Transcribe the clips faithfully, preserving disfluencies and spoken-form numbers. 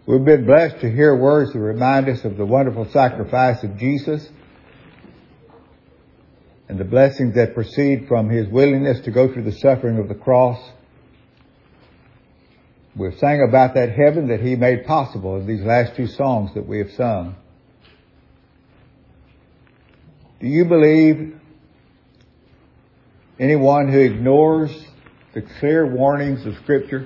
We've been blessed to hear words that remind us of the wonderful sacrifice of Jesus and the blessings that proceed from His willingness to go through the suffering of the cross. We've sang about that heaven that He made possible in these last two songs that we have sung. Do you believe anyone who ignores the clear warnings of Scripture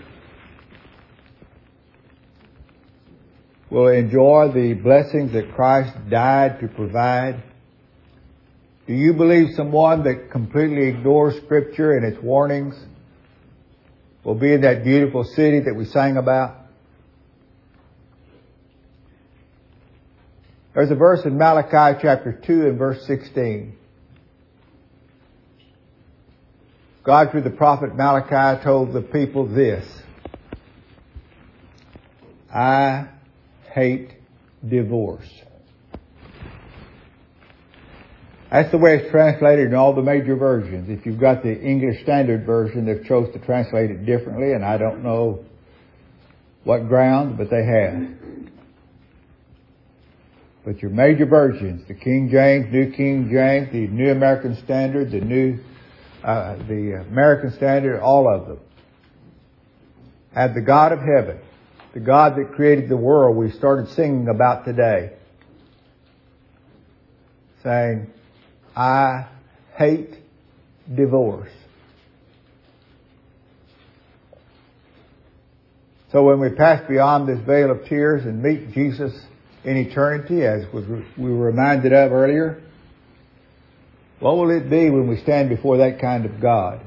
will enjoy the blessings that Christ died to provide? Do you believe someone that completely ignores Scripture and its warnings will be in that beautiful city that we sang about? There's a verse in Malachi chapter two and verse sixteen. God, through the prophet Malachi, told the people this: I hate divorce. That's the way it's translated in all the major versions. If you've got the English Standard Version, they've chose to translate it differently, and I don't know what grounds, but they have. But your major versions, the King James, New King James, the New American Standard, the New, uh, the American Standard, all of them have the God of heaven, the God that created the world we started singing about today, saying, I hate divorce. So when we pass beyond this veil of tears and meet Jesus in eternity, as we were reminded of earlier, what will it be when we stand before that kind of God?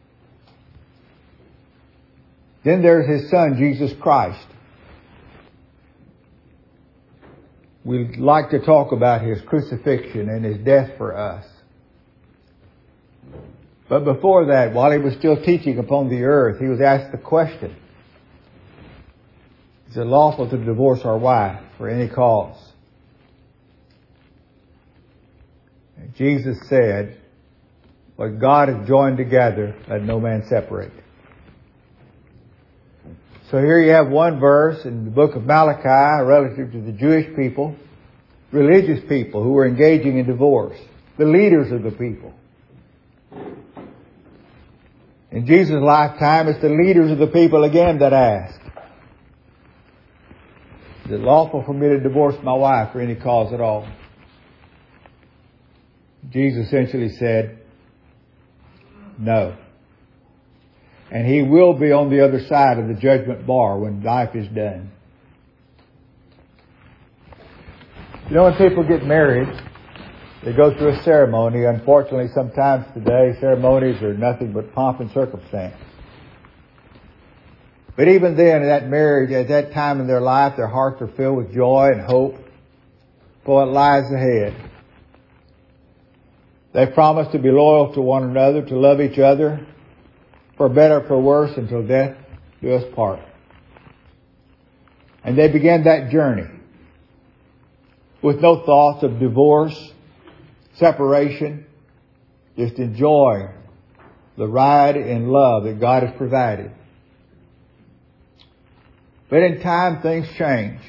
Then there's His Son, Jesus Christ. We'd like to talk about His crucifixion and His death for us. But before that, while He was still teaching upon the earth, He was asked the question, is it lawful to divorce our wife for any cause? And Jesus said, what God has joined together, let no man separate. So here you have one verse in the book of Malachi relative to the Jewish people, religious people who were engaging in divorce, the leaders of the people. In Jesus' lifetime, it's the leaders of the people again that ask, is it lawful for me to divorce my wife for any cause at all? Jesus essentially said, no. And He will be on the other side of the judgment bar when life is done. You know, when people get married, they go through a ceremony. Unfortunately, sometimes today, ceremonies are nothing but pomp and circumstance. But even then, at that marriage, at that time in their life, their hearts are filled with joy and hope for what lies ahead. They promise to be loyal to one another, to love each other, for better, for worse, until death do us part. And they begin that journey with no thoughts of divorce, separation, just enjoying the ride in love that God has provided. But in time, things change.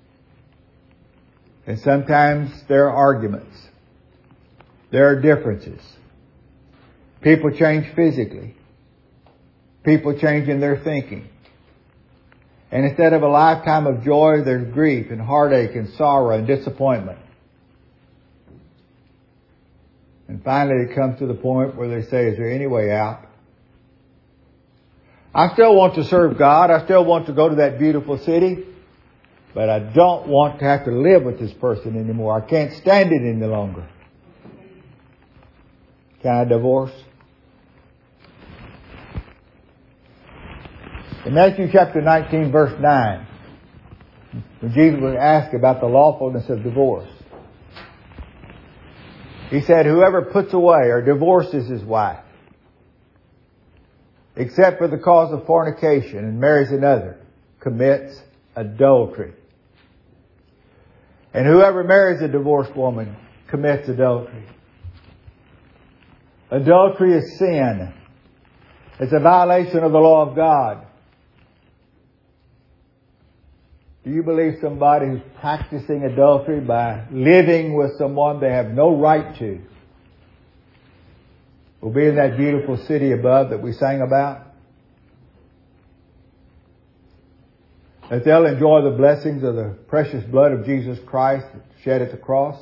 And sometimes there are arguments. There are differences. People change physically. People change in their thinking. And instead of a lifetime of joy, there's grief and heartache and sorrow and disappointment. And finally it comes to the point where they say, is there any way out? I still want to serve God. I still want to go to that beautiful city. But I don't want to have to live with this person anymore. I can't stand it any longer. Can I divorce? In Matthew chapter nineteen, verse nine, when Jesus was asked about the lawfulness of divorce, He said, whoever puts away or divorces his wife, except for the cause of fornication, and marries another, commits adultery. And whoever marries a divorced woman commits adultery. Adultery is sin. It's a violation of the law of God. Do you believe somebody who's practicing adultery by living with someone they have no right to will be in that beautiful city above that we sang about? That they'll enjoy the blessings of the precious blood of Jesus Christ shed at the cross?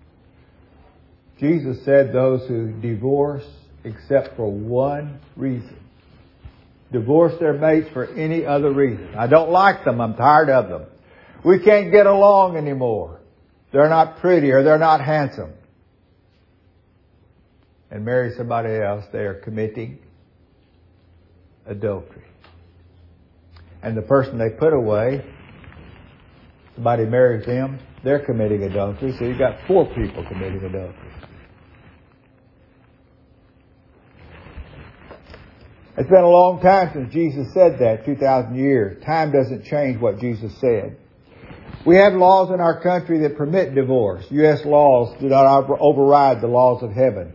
Jesus said those who divorce except for one reason. Divorce their mates for any other reason. I don't like them. I'm tired of them. We can't get along anymore. They're not pretty or they're not handsome. And marry somebody else, they are committing adultery. And the person they put away, somebody marries them, they're committing adultery. So you've got four people committing adultery. It's been a long time since Jesus said that, two thousand years. Time doesn't change what Jesus said. We have laws in our country that permit divorce. U S laws do not override the laws of heaven.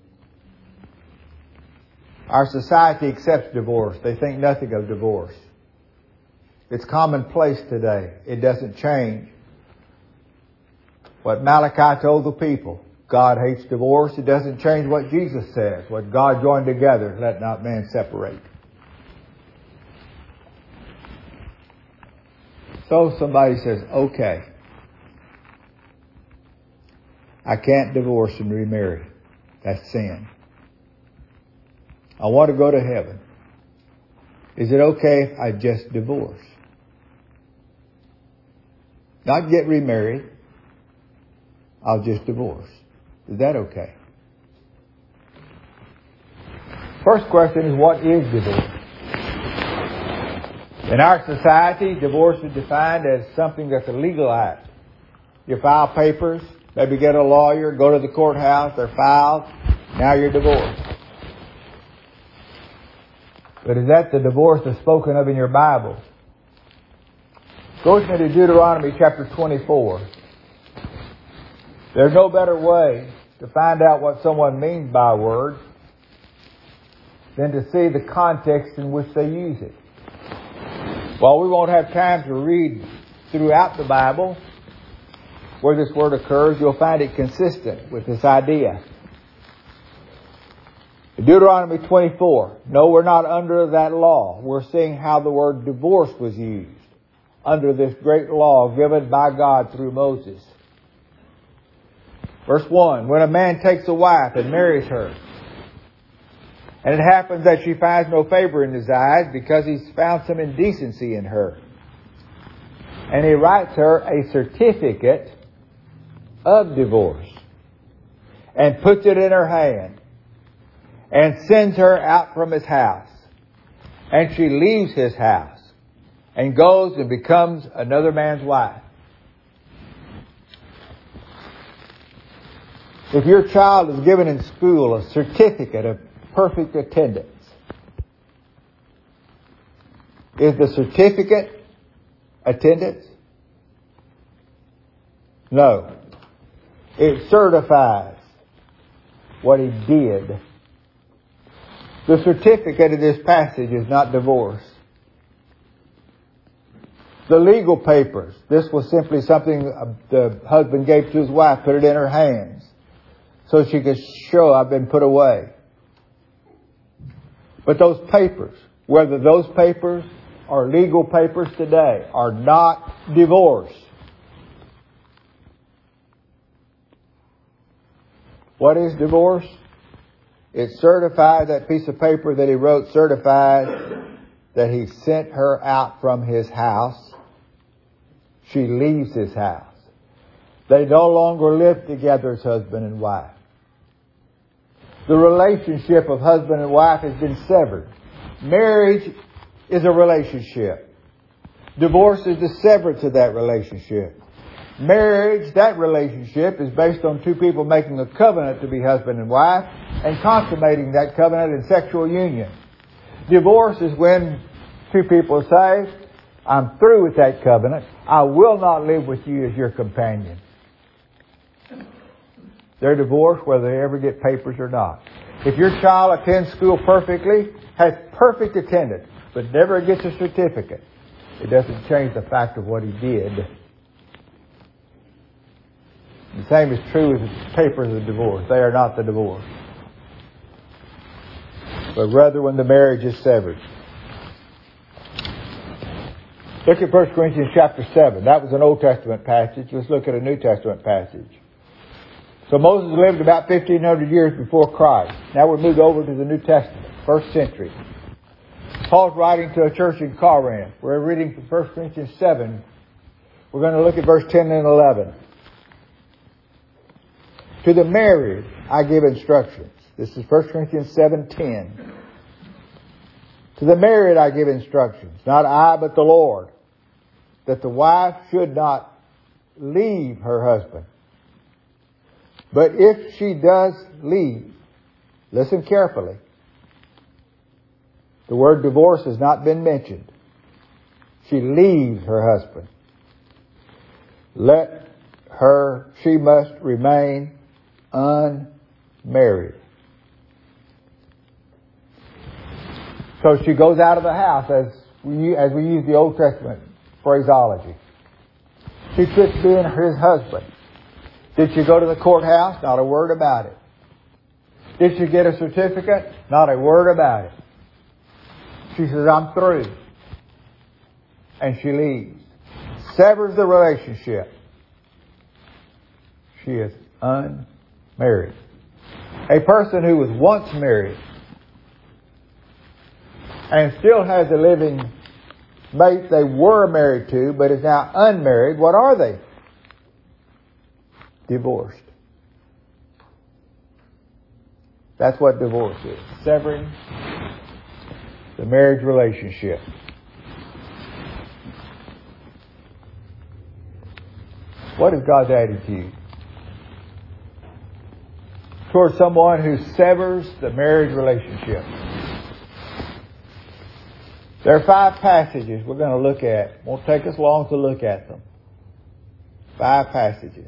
Our society accepts divorce. They think nothing of divorce. It's commonplace today. It doesn't change. What Malachi told the people, God hates divorce. It doesn't change what Jesus says. What God joined together, let not man separate. So somebody says, okay, I can't divorce and remarry. That's sin. I want to go to heaven. Is it okay if I just divorce? Not get remarried. I'll just divorce. Is that okay? First question is, what is divorce? In our society, divorce is defined as something that's a legal act. You file papers, maybe get a lawyer, go to the courthouse, they're filed, now you're divorced. But is that the divorce that's spoken of in your Bible? Go with me to Deuteronomy chapter twenty-four. There's no better way to find out what someone means by a word than to see the context in which they use it. While we won't have time to read throughout the Bible where this word occurs, you'll find it consistent with this idea. In Deuteronomy twenty-four, no, we're not under that law. We're seeing how the word divorce was used under this great law given by God through Moses. Verse one, when a man takes a wife and marries her, and it happens that she finds no favor in his eyes because he's found some indecency in her, and he writes her a certificate of divorce and puts it in her hand and sends her out from his house, and she leaves his house and goes and becomes another man's wife. If your child is given in school a certificate of perfect attendance, is the certificate attendance? No. It certifies what he did. The certificate of this passage is not divorce. The legal papers, this was simply something the husband gave to his wife, put it in her hands, so she could show I've been put away. But those papers, whether those papers are legal papers today, are not divorce. What is divorce? It certifies, that piece of paper that he wrote certifies that he sent her out from his house. She leaves his house. They no longer live together as husband and wife. The relationship of husband and wife has been severed. Marriage is a relationship. Divorce is the severance of that relationship. Marriage, that relationship, is based on two people making a covenant to be husband and wife and consummating that covenant in sexual union. Divorce is when two people say, I'm through with that covenant. I will not live with you as your companion. They're divorced whether they ever get papers or not. If your child attends school perfectly, has perfect attendance, but never gets a certificate, It doesn't change the fact of what he did. The same is true with the papers of divorce. They are not the divorce, but rather when the marriage is severed. Look at First Corinthians chapter seven. That was an Old Testament passage. Let's look at a New Testament passage. So Moses lived about fifteen hundred years before Christ. Now we're moved over to the New Testament, first century. Paul's writing to a church in Corinth. We're reading from First Corinthians seven. We're going to look at verse ten and eleven. To the married I give instructions. This is First Corinthians seven ten. To the married I give instructions, not I but the Lord, that the wife should not leave her husband. But if she does leave, listen carefully. The word divorce has not been mentioned. She leaves her husband. Let her, she must remain unmarried. So she goes out of the house, as we, as we use the Old Testament phraseology. She quits being his husband. Did she go to the courthouse? Not a word about it. Did she get a certificate? Not a word about it. She says, I'm through. And she leaves. Severs the relationship. She is unmarried. A person who was once married and still has a living mate they were married to, but is now unmarried, what are they? Divorced. That's what divorce is. Severing the marriage relationship. What is God's attitude towards someone who severs the marriage relationship? There are five passages we're going to look at. It won't take us long to look at them. Five passages.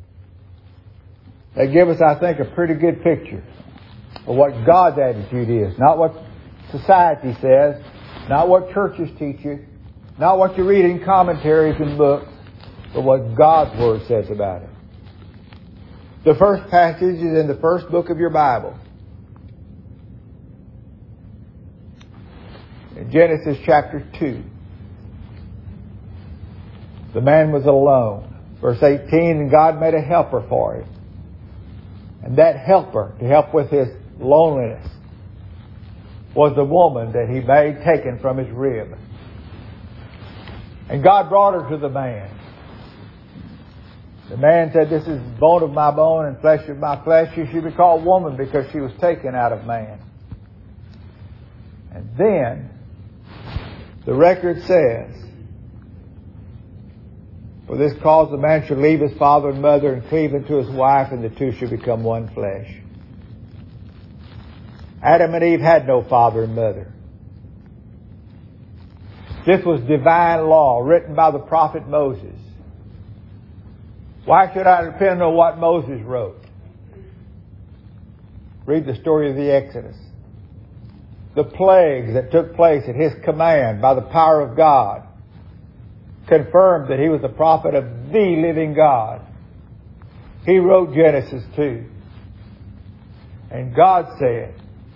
They give us, I think, a pretty good picture of what God's attitude is. Not what society says, not what churches teach you, not what you read in commentaries and books, but what God's Word says about it. The first passage is in the first book of your Bible. In Genesis chapter two. The man was alone. Verse eighteen, and God made a helper for him. And that helper, to help with his loneliness, was the woman that he made taken from his rib. And God brought her to the man. The man said, this is bone of my bone and flesh of my flesh. She should be called woman because she was taken out of man. And then, the record says, for this cause the man should leave his father and mother and cleave unto his wife, and the two should become one flesh. Adam and Eve had no father and mother. This was divine law written by the prophet Moses. Why should I depend on what Moses wrote? Read the story of the Exodus. The plagues that took place at his command by the power of God confirmed that he was the prophet of the living God. He wrote Genesis two. And God said,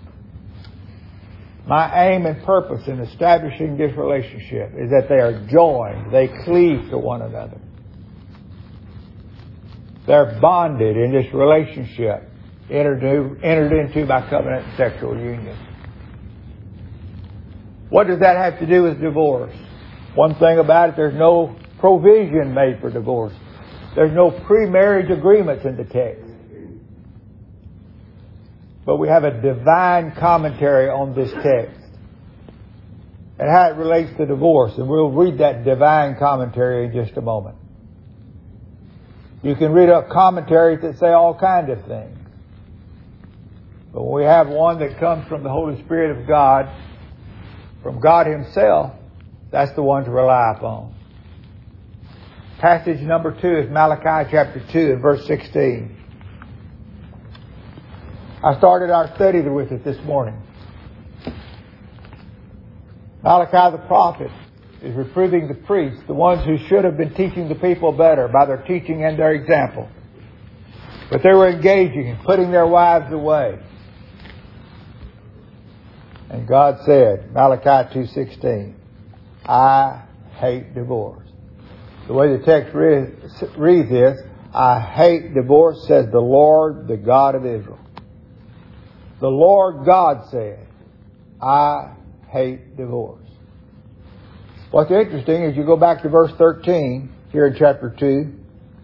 my aim and purpose in establishing this relationship is that they are joined, they cleave to one another. They're bonded in this relationship entered into, entered into by covenant sexual union. What does that have to do with divorce? One thing about it, there's no provision made for divorce. There's no pre-marriage agreements in the text. But we have a divine commentary on this text and how it relates to divorce. And we'll read that divine commentary in just a moment. You can read up commentaries that say all kinds of things. But when we have one that comes from the Holy Spirit of God, from God Himself, that's the one to rely upon. Passage number two is Malachi chapter two and verse sixteen. I started our study with it this morning. Malachi the prophet is reproving the priests, the ones who should have been teaching the people better by their teaching and their example. But they were engaging and putting their wives away. And God said, Malachi two sixteen, I hate divorce. The way the text reads is, I hate divorce, says the Lord, the God of Israel. The Lord God said, I hate divorce. What's interesting is you go back to verse thirteen here in chapter two.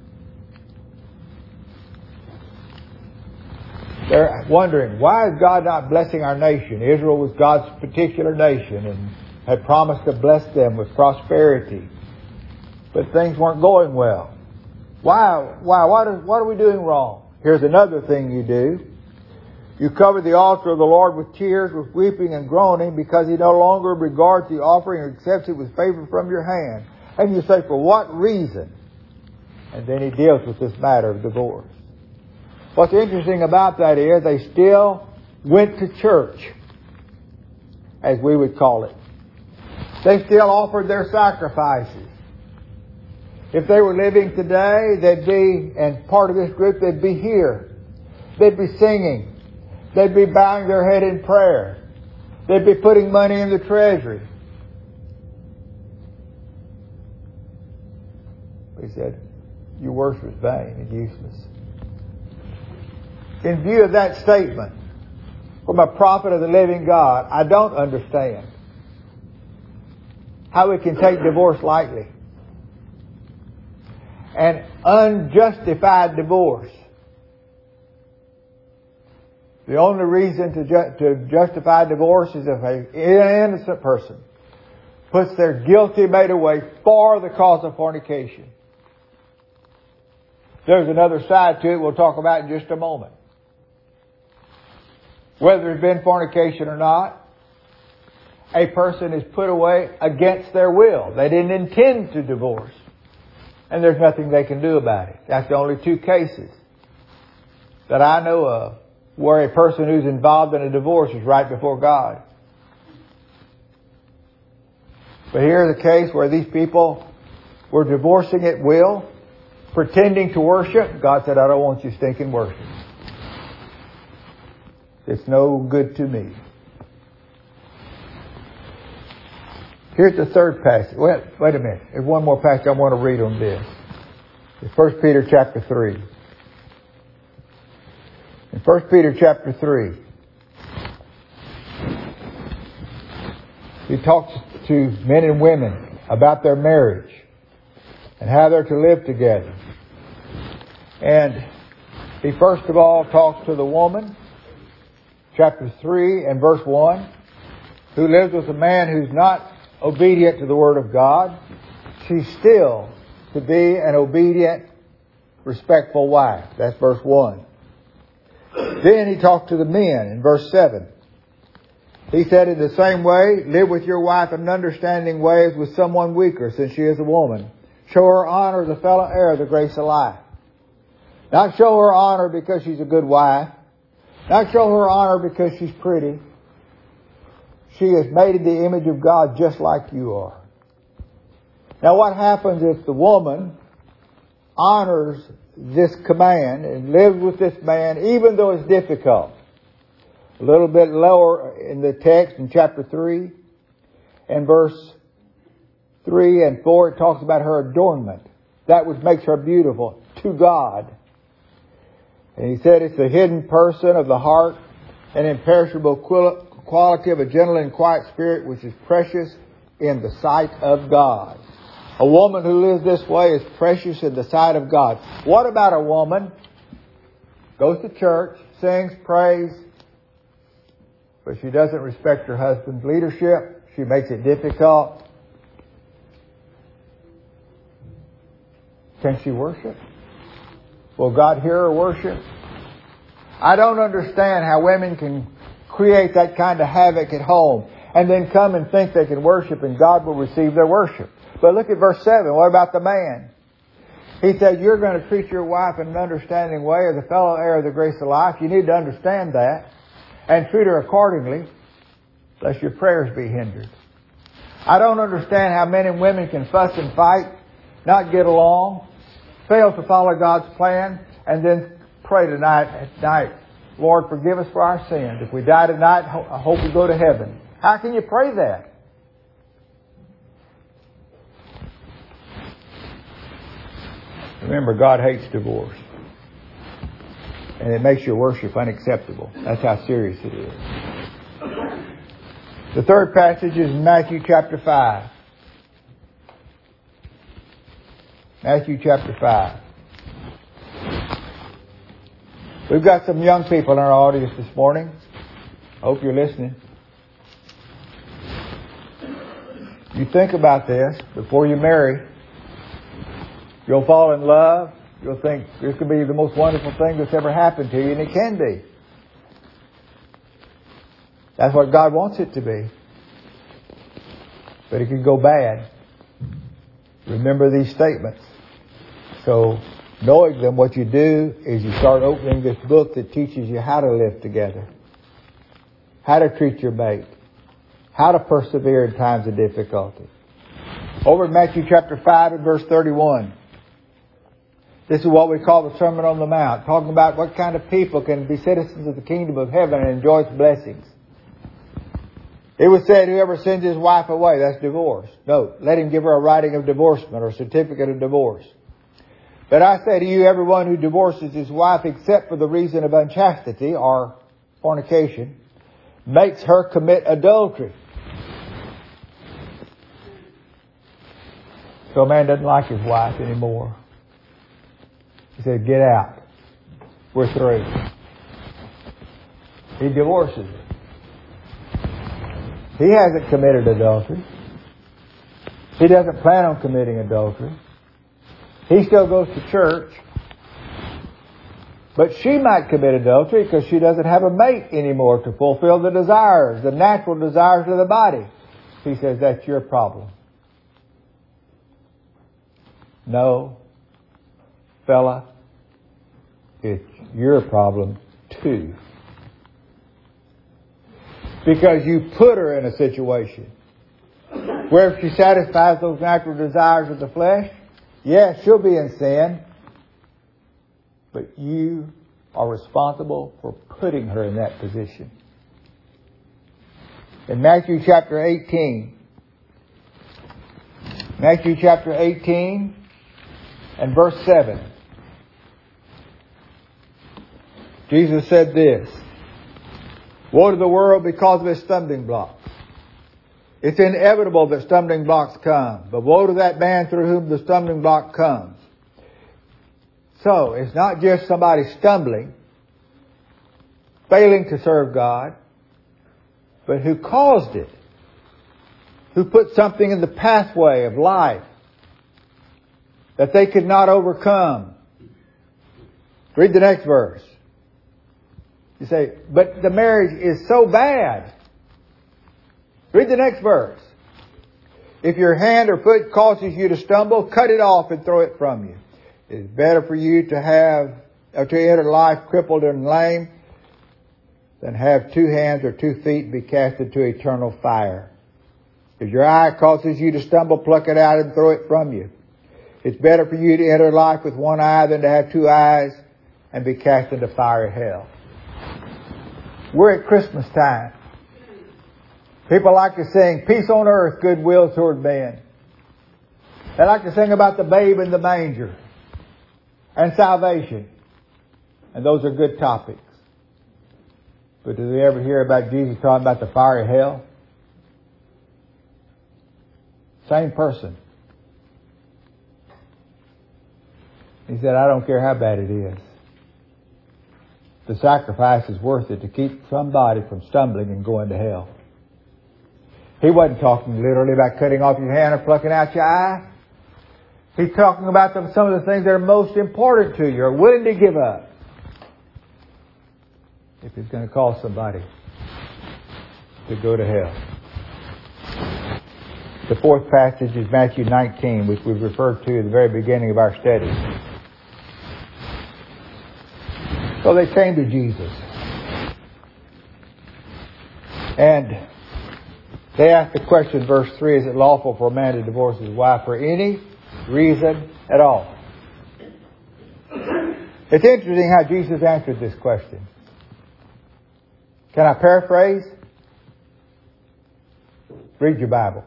They're wondering, why is God not blessing our nation? Israel was God's particular nation and had promised to bless them with prosperity. But things weren't going well. Why? Why? What are, what are we doing wrong? Here's another thing you do. You cover the altar of the Lord with tears, with weeping and groaning, because He no longer regards the offering or accepts it with favor from your hand. And you say, for what reason? And then He deals with this matter of divorce. What's interesting about that is they still went to church, as we would call it. They still offered their sacrifices. If they were living today, they'd be, and part of this group, they'd be here. They'd be singing. They'd be bowing their head in prayer. They'd be putting money in the treasury. He said, your worship is vain and useless. In view of that statement, from a prophet of the living God, I don't understand how we can take divorce lightly. An unjustified divorce. The only reason to, ju- to justify divorce is if an innocent person puts their guilty mate away for the cause of fornication. There's another side to it we'll talk about in just a moment. Whether it's been fornication or not, a person is put away against their will. They didn't intend to divorce. And there's nothing they can do about it. That's the only two cases that I know of where a person who's involved in a divorce is right before God. But here's a case where these people were divorcing at will, pretending to worship. God said, I don't want you stinking worship. It's no good to me. Here's the third passage. Wait, wait a minute. There's one more passage I want to read on this. It's First Peter chapter three. In First Peter chapter three, he talks to men and women about their marriage and how they're to live together. And he first of all talks to the woman, chapter three and verse one, who lives with a man who's not obedient to the Word of God. She's still to be an obedient, respectful wife. That's verse one. Then he talked to the men in verse seven. He said, in the same way, live with your wife in an understanding way as with someone weaker, since she is a woman. Show her honor as a fellow heir of the grace of life. Not show her honor because she's a good wife. Not show her honor because she's pretty. She is made in the image of God just like you are. Now what happens if the woman honors this command and lives with this man, even though it's difficult? A little bit lower in the text in chapter three and verse three and four, it talks about her adornment. That which makes her beautiful to God. And he said it's the hidden person of the heart, an imperishable quality of a gentle and quiet spirit, which is precious in the sight of God. A woman who lives this way is precious in the sight of God. What about a woman goes to church, sings, prays, but she doesn't respect her husband's leadership? She makes it difficult. Can she worship? Will God hear her worship? I don't understand how women can create that kind of havoc at home and then come and think they can worship and God will receive their worship. But look at verse seven. What about the man? He said, you're going to treat your wife in an understanding way as a fellow heir of the grace of life. You need to understand that and treat her accordingly, lest your prayers be hindered. I don't understand how men and women can fuss and fight, not get along, fail to follow God's plan, and then pray tonight at night, Lord, forgive us for our sins. If we die tonight, I hope we go to heaven. How can you pray that? Remember, God hates divorce. And it makes your worship unacceptable. That's how serious it is. The third passage is Matthew chapter five. Matthew chapter five. We've got some young people in our audience this morning. I hope you're listening. You think about this before you marry. You'll fall in love. You'll think this could be the most wonderful thing that's ever happened to you, and it can be. That's what God wants it to be. But it can go bad. Remember these statements. So, knowing them, what you do is you start opening this book that teaches you how to live together, how to treat your mate, how to persevere in times of difficulty. Over in Matthew chapter five and verse thirty-one. This is what we call the Sermon on the Mount, talking about what kind of people can be citizens of the kingdom of heaven and enjoy its blessings. It was said, whoever sends his wife away, that's divorce. No, let him give her a writing of divorcement or a certificate of divorce. But I say to you, everyone who divorces his wife except for the reason of unchastity or fornication makes her commit adultery. So a man doesn't like his wife anymore. He said, get out. We're through. He divorces her. He hasn't committed adultery. He doesn't plan on committing adultery. He still goes to church. But she might commit adultery because she doesn't have a mate anymore to fulfill the desires, the natural desires of the body. He says, that's your problem. No, fella, it's your problem too. Because you put her in a situation where if she satisfies those natural desires of the flesh, yes, she'll be in sin. But you are responsible for putting her in that position. In Matthew chapter eighteen, Matthew chapter eighteen and verse seven, Jesus said this, woe to the world because of its stumbling blocks. It's inevitable that stumbling blocks come, but woe to that man through whom the stumbling block comes. So, it's not just somebody stumbling, failing to serve God, but who caused it, who put something in the pathway of life that they could not overcome. Read the next verse. You say, but the marriage is so bad. Read the next verse. If your hand or foot causes you to stumble, cut it off and throw it from you. It is better for you to have or to enter life crippled and lame than have two hands or two feet be cast into eternal fire. If your eye causes you to stumble, pluck it out and throw it from you. It's better for you to enter life with one eye than to have two eyes and be cast into fiery hell. We're at Christmas time. People like to sing, peace on earth, goodwill toward men. They like to sing about the babe in the manger and salvation. And those are good topics. But do they ever hear about Jesus talking about the fiery hell? Same person. He said, I don't care how bad it is. The sacrifice is worth it to keep somebody from stumbling and going to hell. He wasn't talking literally about cutting off your hand or plucking out your eye. He's talking about the, some of the things that are most important to you, are willing to give up. If it's going to cause somebody to go to hell. The fourth passage is Matthew nineteen, which we've referred to at the very beginning of our study. So they came to Jesus. And They asked the question, verse three, is it lawful for a man to divorce his wife for any reason at all? It's interesting how Jesus answered this question. Can I paraphrase? Read your Bible.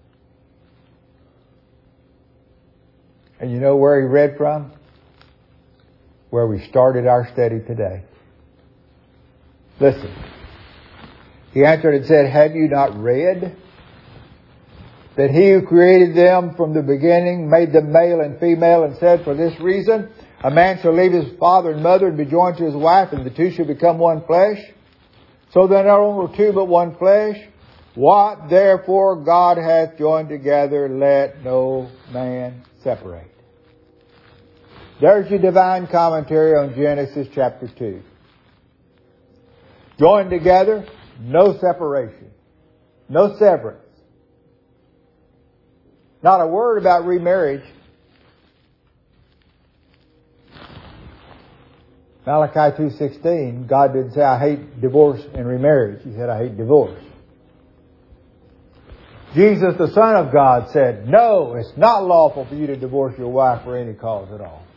And you know where he read from? Where we started our study today. Listen. He answered and said, have you not read that he who created them from the beginning made them male and female, and said, for this reason a man shall leave his father and mother and be joined to his wife, and the two shall become one flesh? So then not only two but one flesh. What therefore God hath joined together, let no man separate. There's your divine commentary on Genesis chapter two. Joined together, no separation, no severance. Not a word about remarriage. Malachi two sixteen, God didn't say, I hate divorce and remarriage. He said, I hate divorce. Jesus, the Son of God, said, no, it's not lawful for you to divorce your wife for any cause at all.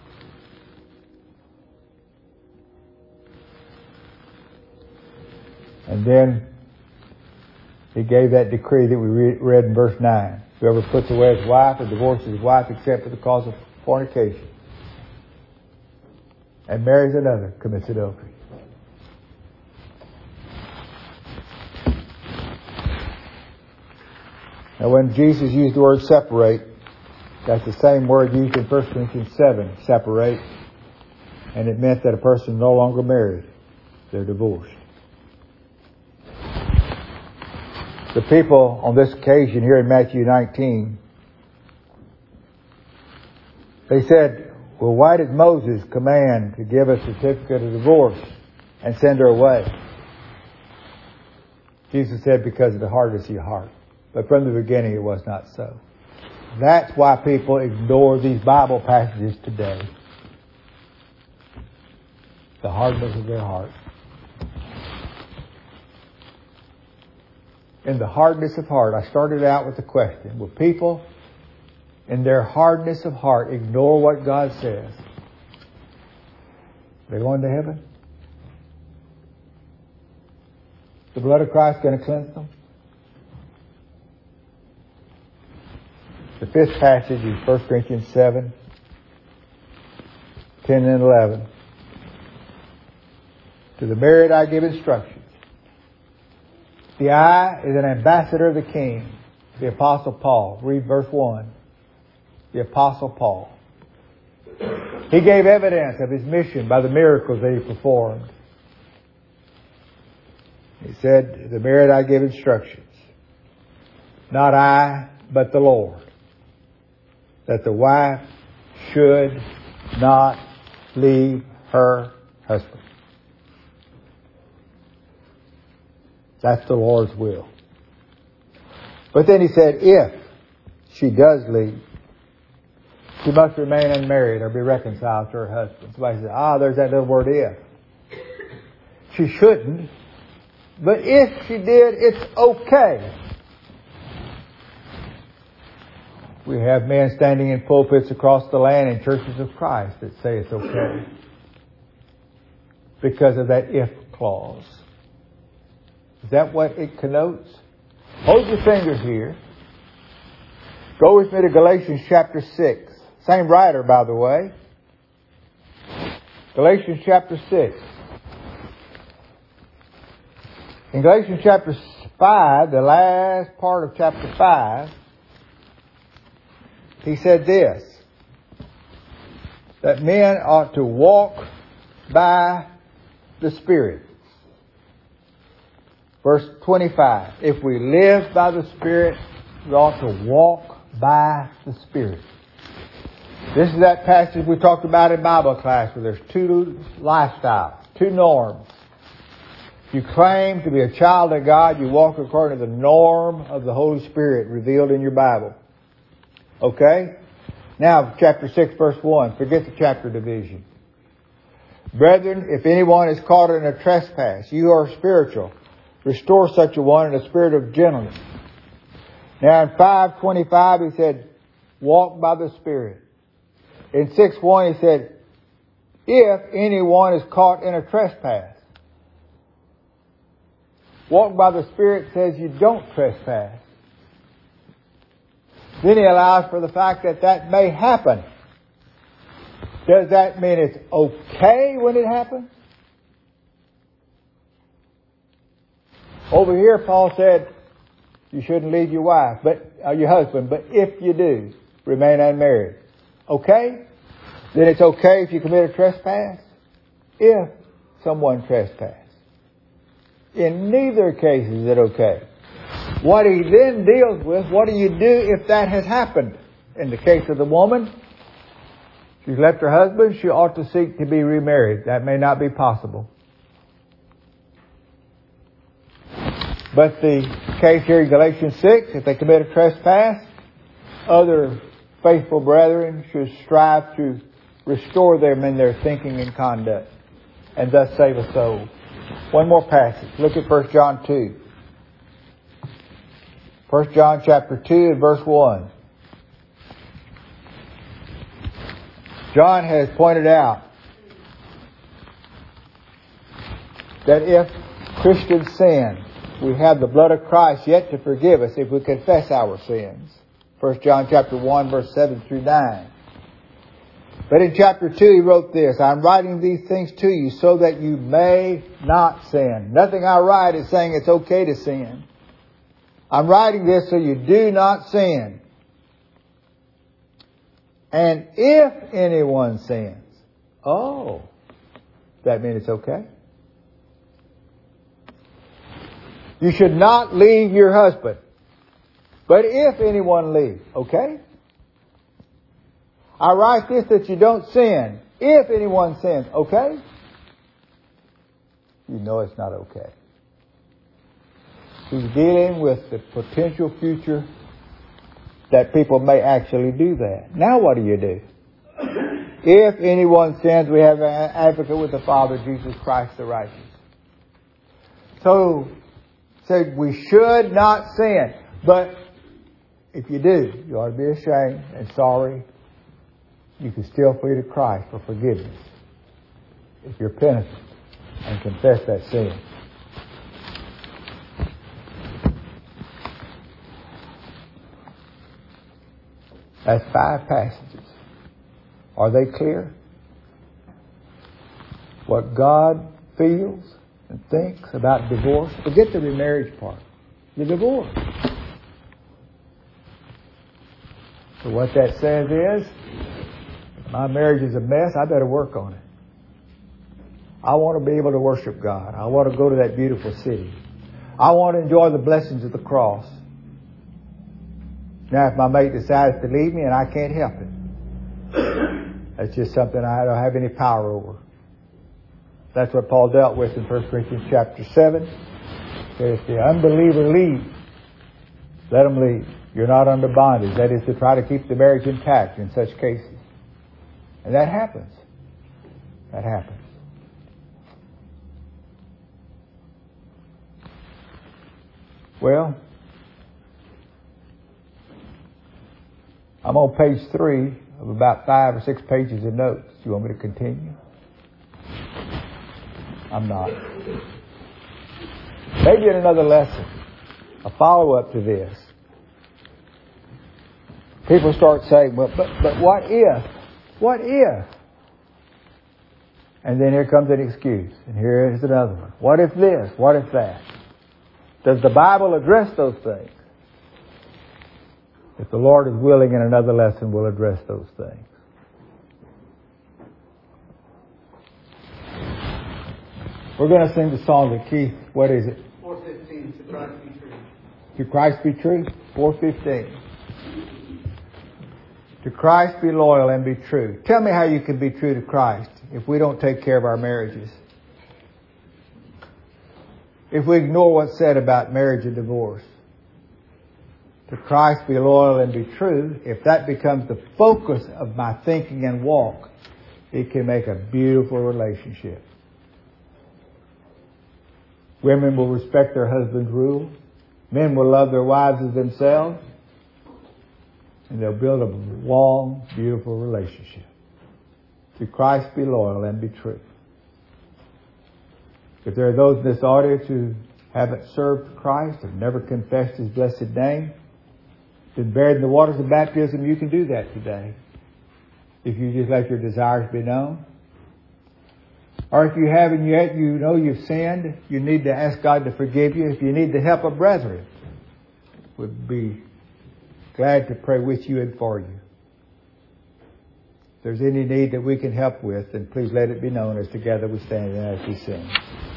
And then he gave that decree that we read in verse nine. Whoever puts away his wife or divorces his wife except for the cause of fornication and marries another commits adultery. Now when Jesus used the word separate, that's the same word used in First Corinthians seven, separate. And it meant that a person is no longer married. They're divorced. The people on this occasion here in Matthew nineteen, they said, well, why did Moses command to give a certificate of divorce and send her away? Jesus said, because of the hardness of your heart. But from the beginning it was not so. That's why people ignore these Bible passages today. The hardness of their heart. In the hardness of heart, I started out with the question, will people in their hardness of heart ignore what God says? They're going to heaven? The blood of Christ going to cleanse them? The fifth passage is First Corinthians seven, ten and eleven. To the married I give instructions. The I is an ambassador of the King, the Apostle Paul. Read verse one. The Apostle Paul. He gave evidence of his mission by the miracles that he performed. He said, to the married I give instructions. Not I, but the Lord. That the wife should not leave her husband. That's the Lord's will. But then he said, if she does leave, she must remain unmarried or be reconciled to her husband. Somebody says, ah, there's that little word if. She shouldn't. But if she did, it's okay. We have men standing in pulpits across the land in churches of Christ that say it's okay. Because of that if clause. Is that what it connotes? Hold your fingers here. Go with me to Galatians chapter six. Same writer, by the way. Galatians chapter six. In Galatians chapter five, the last part of chapter five, he said this, that men ought to walk by the Spirit. Verse twenty-five, if we live by the Spirit, we ought to walk by the Spirit. This is that passage we talked about in Bible class where there's two lifestyles, two norms. If you claim to be a child of God, you walk according to the norm of the Holy Spirit revealed in your Bible. Okay? Now, chapter six, verse one. Forget the chapter division. Brethren, if anyone is caught in a trespass, you are spiritual. restore such a one in a spirit of gentleness. Now in five twenty-five he said, walk by the Spirit. In six one he said, if anyone is caught in a trespass. Walk by the Spirit says you don't trespass. Then he allows for the fact that that may happen. Does that mean it's okay when it happens? Over here Paul said you shouldn't leave your wife, but or your husband, but if you do, remain unmarried. Okay? Then it's okay if you commit a trespass? If someone trespasses. In neither case is it okay. What he then deals with, what do you do if that has happened? In the case of the woman, she's left her husband, she ought to seek to be remarried. That may not be possible. But the case here in Galatians six, if they commit a trespass, other faithful brethren should strive to restore them in their thinking and conduct, and thus save a soul. One more passage. Look at First John two. First John chapter two and verse one. John has pointed out that if Christians sin, we have the blood of Christ yet to forgive us if we confess our sins. First John chapter one verse seven through nine. But in chapter two he wrote this, I'm writing these things to you so that you may not sin. Nothing I write is saying it's okay to sin. I'm writing this so you do not sin. And if anyone sins, oh, that means it's okay? You should not leave your husband. But if anyone leaves, okay? I write this that you don't sin. If anyone sins, okay? You know it's not okay. He's dealing with the potential future that people may actually do that. Now what do you do? If anyone sins, we have an advocate with the Father, Jesus Christ the righteous. So, said we should not sin. But if you do, you ought to be ashamed and sorry. You can still flee to Christ for forgiveness if you're penitent and confess that sin. That's five passages. Are they clear? What God feels and thinks about divorce. Forget the remarriage part. The divorce. So what that says is, if my marriage is a mess, I better work on it. I want to be able to worship God. I want to go to that beautiful city. I want to enjoy the blessings of the cross. Now, if my mate decides to leave me and I can't help it, that's just something I don't have any power over. That's what Paul dealt with in First Corinthians chapter seven. If the unbeliever leaves, let him leave. You're not under bondage. That is to try to keep the marriage intact in such cases. And that happens. That happens. Well, I'm on page three of about five or six pages of notes. Do you want me to continue? I'm not. Maybe in another lesson, a follow-up to this. People start saying, well, but, but what if? What if? And then here comes an excuse. And here is another one. What if this? What if that? Does the Bible address those things? If the Lord is willing, in another lesson we'll address those things. We're going to sing the song that Keith, what is it? four fifteen, to Christ be true. To Christ be true? four fifteen. To Christ be loyal and be true. Tell me how you can be true to Christ if we don't take care of our marriages. If we ignore what's said about marriage and divorce. To Christ be loyal and be true. If that becomes the focus of my thinking and walk, it can make a beautiful relationship. Women will respect their husband's rule. Men will love their wives as themselves. And they'll build a long, beautiful relationship. To Christ be loyal and be true. If there are those in this audience who haven't served Christ, have never confessed His blessed name, been buried in the waters of baptism, you can do that today. If you just let your desires be known. Or if you haven't yet, you know you've sinned, you need to ask God to forgive you. If you need the help of brethren, we'd be glad to pray with you and for you. If there's any need that we can help with, then please let it be known as together we stand and as we sing.